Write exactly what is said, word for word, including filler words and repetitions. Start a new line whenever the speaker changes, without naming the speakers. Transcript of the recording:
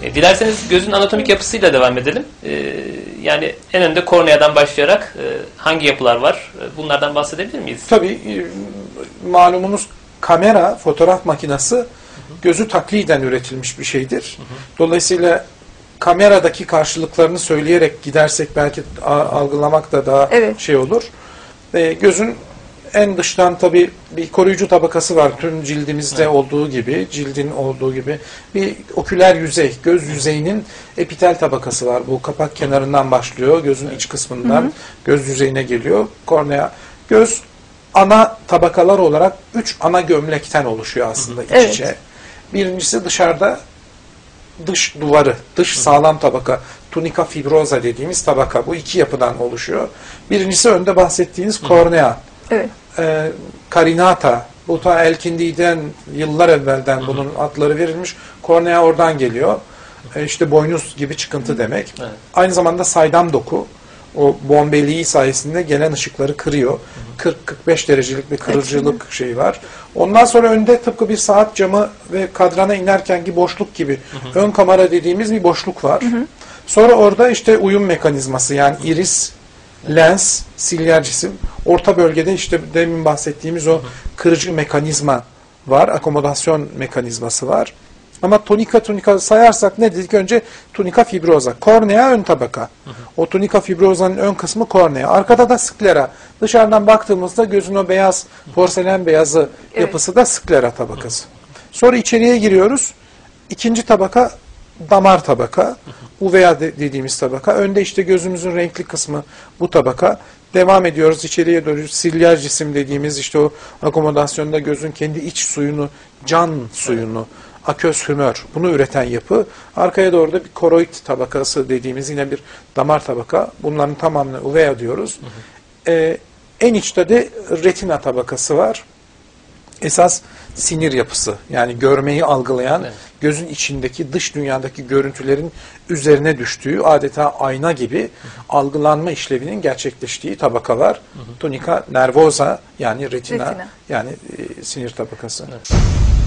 E, dilerseniz gözün anatomik yapısıyla devam edelim. E, yani en önde korneadan başlayarak e, hangi yapılar var? E, bunlardan bahsedebilir miyiz?
Tabii e, malumunuz kamera, fotoğraf makinesi gözü takliden üretilmiş bir şeydir. Hı hı. Dolayısıyla kameradaki karşılıklarını söyleyerek gidersek belki algılamak da daha evet. şey olur. E, gözün en dıştan tabii bir koruyucu tabakası var. Tüm cildimizde evet. olduğu gibi, cildin olduğu gibi bir oküler yüzey, göz yüzeyinin epitel tabakası var. Bu kapak kenarından başlıyor, gözün evet. iç kısmından hı hı. göz yüzeyine geliyor. Kornea, göz ana tabakalar olarak üç ana gömlekten oluşuyor aslında iç evet. içe. Birincisi dışarıda dış duvarı, dış sağlam tabaka, tunica fibrosa dediğimiz tabaka. Bu iki yapıdan oluşuyor. Birincisi önde bahsettiğiniz kornea. Evet. Ee, carinata, bu ta Elkindi'den yıllar evvelden bunun adları verilmiş. Kornea oradan geliyor. Ee, işte boynuz gibi çıkıntı demek. Evet. Aynı zamanda saydam doku. O bombeliği sayesinde gelen ışıkları kırıyor. kırk kırk beş derecelik bir kırıcılık evet. şeyi var. Ondan sonra önde tıpkı bir saat camı ve kadrana inerkenki boşluk gibi hı hı. ön kamera dediğimiz bir boşluk var. Hı hı. Sonra orada işte uyum mekanizması yani iris, lens, silyal cisim. Orta bölgede işte demin bahsettiğimiz o kırıcı mekanizma var. Akomodasyon mekanizması var. Ama tunika tunika sayarsak ne dedik? Önce tunika fibrosa. Kornea ön tabaka. Hı hı. O tunika fibrosa'nın ön kısmı kornea. Arkada da sklera. Dışarıdan baktığımızda gözün o beyaz, porselen beyazı evet. yapısı da sklera tabakası. Hı hı. Sonra içeriye giriyoruz. İkinci tabaka damar tabaka. Hı hı. Uvea de dediğimiz tabaka. Önde işte gözümüzün renkli kısmı bu tabaka. Devam ediyoruz içeriye doğru. Silyal cisim dediğimiz işte o akomodasyonda gözün kendi iç suyunu, can suyunu, evet. aköz hümör bunu üreten yapı. Arkaya doğru da bir koroid tabakası dediğimiz yine bir damar tabaka. Bunların tamamını uvea diyoruz. Hı hı. Ee, en içte de retina tabakası var. Esas sinir yapısı yani görmeyi algılayan evet. gözün içindeki dış dünyadaki görüntülerin üzerine düştüğü adeta ayna gibi hı hı. algılanma işlevinin gerçekleştiği tabaka var. Hı hı. Tunica nervosa yani retina, retina. yani e, sinir tabakası. Evet.